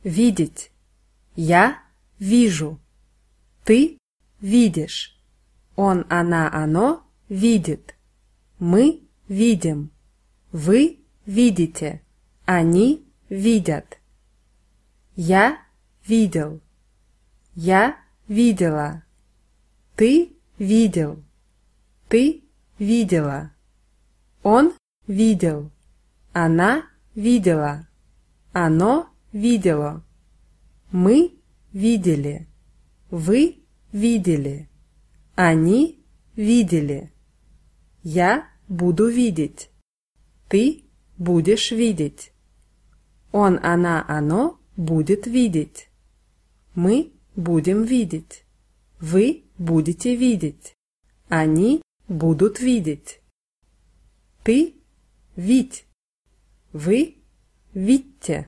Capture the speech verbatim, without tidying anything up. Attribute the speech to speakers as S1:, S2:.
S1: Видеть. Я вижу. Ты видишь. Он, она, оно видит. Мы видим. Вы видите. Они видят. Я видел. Я видела. Ты видел. Ты видела. Он видел. Она видела. Оно видело. Мы видели. Вы видели. Они видели. Я буду видеть. Ты будешь видеть. Он, она, оно будет видеть. Мы будем видеть. Вы будете видеть. Они будут видеть. Ты видь. Вы видьте.